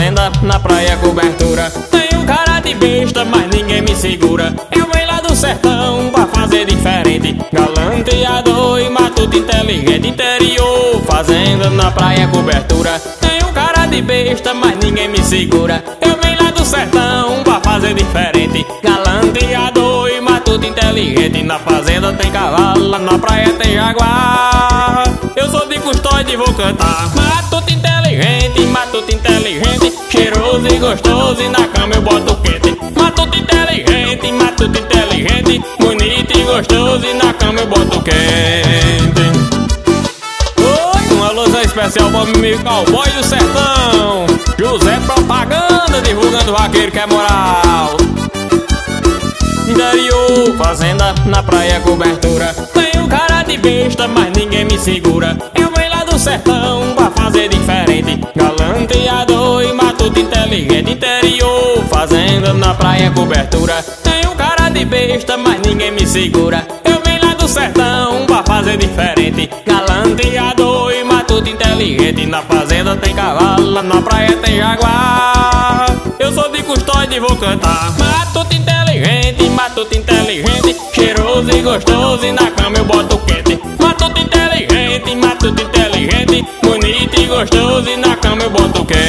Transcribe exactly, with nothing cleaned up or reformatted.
fazenda, na praia cobertura. Tenho cara de besta, mas ninguém me segura. Eu venho lá do sertão pra fazer diferente, galanteador e matuto inteligente. Interior, fazenda, na praia cobertura. Tenho cara de besta, mas ninguém me segura. Eu venho lá do sertão pra fazer diferente, galanteador e matuto inteligente. Na fazenda tem cavalo, na praia tem jaguar. Eu sou de Custódia e vou cantar. Matuto inteligente, matuto inteligente, cheiroso e gostoso, e na cama eu boto quente. Matuto inteligente, matuto inteligente, bonito e gostoso, e na cama eu boto quente. Oi, uma alusão especial para o meu cowboy do sertão, José Propaganda, divulgando o vaqueiro que é moral. Interior, fazenda, na praia cobertura. Tenho cara de besta, mas ninguém me segura. Eu venho lá do sertão pra fazer diferente, galanteador e matuto inteligente. Interior, fazenda, na praia cobertura. Tenho cara de besta, mas ninguém me segura. Eu venho lá do sertão pra fazer diferente, galanteador e matuto inteligente. Na fazenda tem cavalo, na praia tem jaguar. Eu sou de Custódia e vou cantar. Matuto inteligente, matuto inteligente, cheiroso e gostoso, e na cama eu boto quente. Matuto inteligente, matuto inteligente, bonito e gostoso, e na cama eu boto quente.